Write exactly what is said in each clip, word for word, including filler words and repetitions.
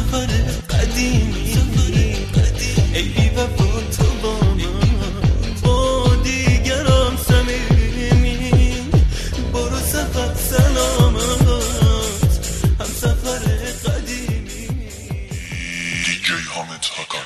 سفر قدیمی ای بی وفا تو با من با دیگران صمیمی برو سفر سلامت هم سفر قدیمی. دیجی حامد حقان.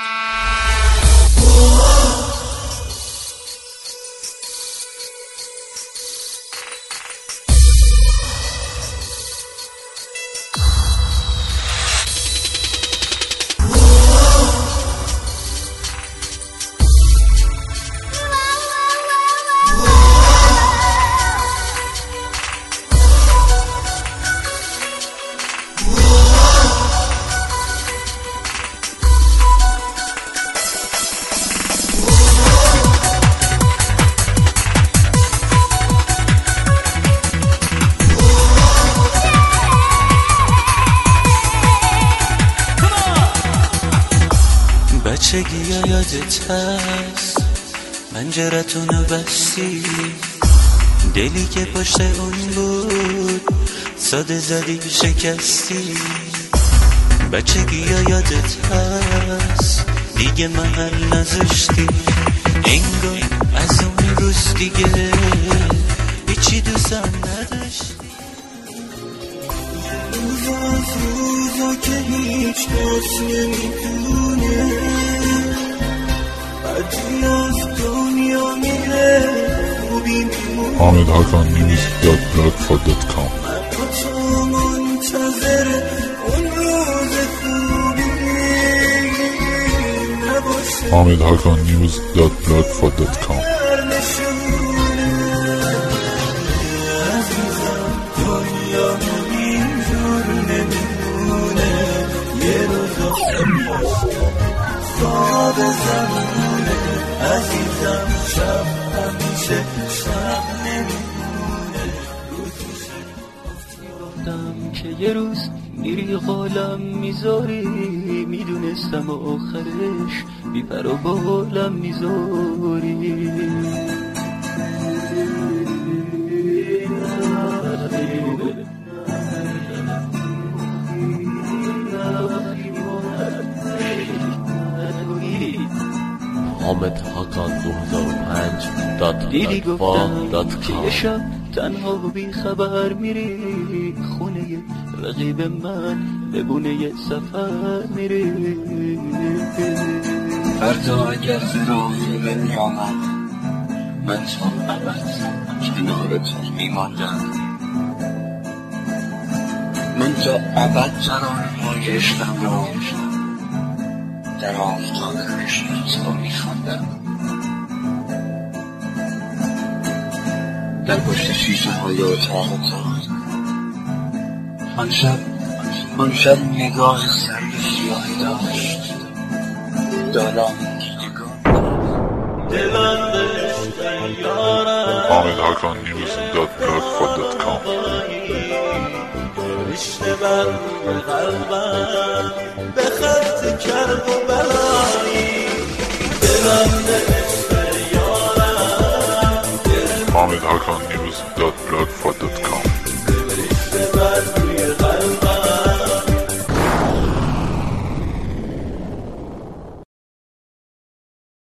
بچگی ها یادت هست پنجرتونو بستی دلی که پشت اون بود ساده زدی شکستی. بچگی ها یادت هست دیگه محل نذاشتی انگار از اون روز دیگه هیچی دوستم نداشتی. روزا از روزا که هیچ کس نمیدونه هرچی از دنیا میره خوبی میمونه. حامد حقان نیوز دات بلاگفار دات کام. من با تو منتظر اون روز خوبی نباشه. حامد حقان نیوز دات بلاگفار دات کام. عزیزم دنیا اینجور نمیمونه یه روز خواب زمونه عزیزم شب همیشه شب نمیمونه. گفتم که یه روز میری قولم میذاری میدونستم آخرش بیپر و بالم میذاری. حامد حقان دو هزار و پنج دات دیدی گفتم دات که یه شب تنها بی خبر میری خونه رقیب من ببونه یه سفر میری. فردا اگر فراغی بنیامد من تا ابد کنارتون میماندم. من تا ابد ترانه‌های عشقم را در آفتاب خشت تا میخواندم. در پشت شیشه های اتاقتان آن شب آن شب نگاه سرد سیاهی داشت دارم دلم دشت یارم حامد حقان نیوز دات بلاگفار دات کام. رشته بر قلبم به خط کرب و بلایی دلم دشت یارم. حامد حقان نیوز دات بلاگفار دات کام.